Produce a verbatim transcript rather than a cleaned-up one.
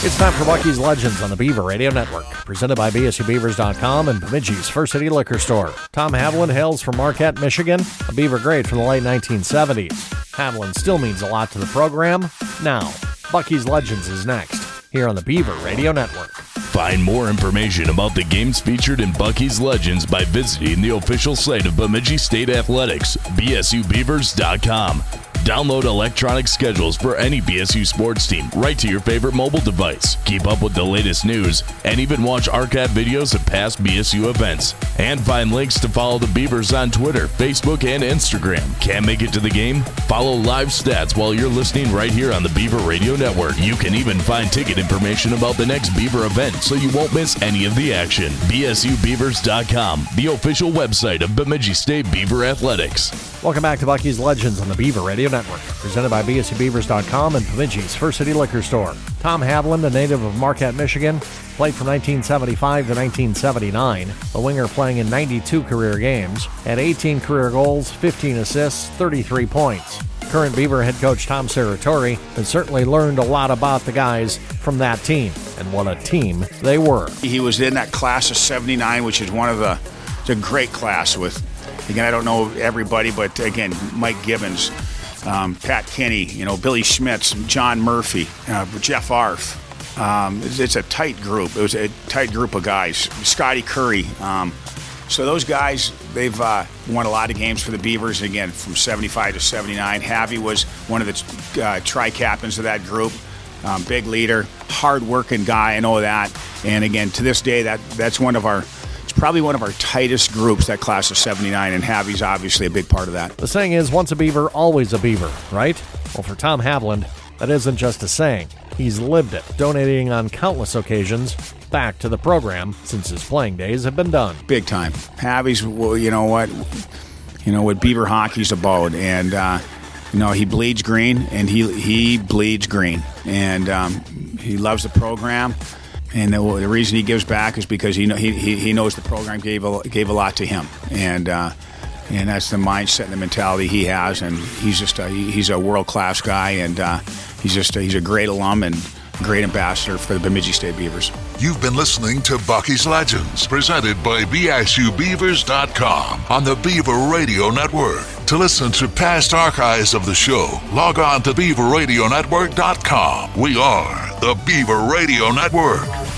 It's time for Bucky's Legends on the Beaver Radio Network, presented by B S U Beavers dot com and Bemidji's First City Liquor Store. Tom Haviland hails from Marquette, Michigan, a Beaver great from the late nineteen seventies. Haviland still means a lot to the program. Now, Bucky's Legends is next, here on the Beaver Radio Network. Find more information about the games featured in Bucky's Legends by visiting the official site of Bemidji State Athletics, B S U Beavers dot com. Download electronic schedules for any B S U sports team right to your favorite mobile device. Keep up with the latest news and even watch archive videos of past B S U events. And find links to follow the Beavers on Twitter, Facebook, and Instagram. Can't make it to the game? Follow live stats while you're listening right here on the Beaver Radio Network. You can even find ticket information about the next Beaver event so you won't miss any of the action. B S U Beavers dot com, the official website of Bemidji State Beaver Athletics. Welcome back to Bucky's Legends on the Beaver Radio Network, presented by B S U Beavers dot com and Bemidji's First City Liquor Store. Tom Haviland, a native of Marquette, Michigan, played from nineteen seventy-five to nineteen seventy-nine. The winger playing in ninety-two career games, had eighteen career goals, fifteen assists, thirty-three points. Current Beaver head coach Tom Serratore has certainly learned a lot about the guys from that team, and what a team they were. He was in that class of seventy-nine, which is one of the, it's a great class with, again, I don't know everybody, but again, Mike Gibbons, um, Pat Kinney, you know, Billy Schmitz, John Murphy, uh, Jeff Arf. Um, it's, it's a tight group. It was a tight group of guys. Scotty Curry. Um, so those guys, they've uh, won a lot of games for the Beavers. Again, from seventy-five to seventy-nine. Javi was one of the uh, tri-captains of that group. Um, big leader, hard-working guy. I know that. And again, to this day, that that's one of our. It's probably one of our tightest groups, that class of seventy-nine, and Javi's obviously a big part of that. The saying is, once a Beaver, always a Beaver, right? Well, for Tom Haviland, that isn't just a saying. He's lived it, donating on countless occasions back to the program since his playing days have been done. Big time. Javi's, well, you know what, you know what Beaver hockey's about, and uh, you know he bleeds green, and he he bleeds green, and um, he loves the program. And the, the reason he gives back is because he, he he knows the program gave a, gave a lot to him, and uh, and that's the mindset and the mentality he has. And he's just a, he's a world class guy, and uh, he's just a, he's a great alum and great ambassador for the Bemidji State Beavers. You've been listening to Bucky's Legends, presented by B S U Beavers dot com on the Beaver Radio Network. To listen to past archives of the show, log on to Beaver Radio Network dot com. We are the Beaver Radio Network.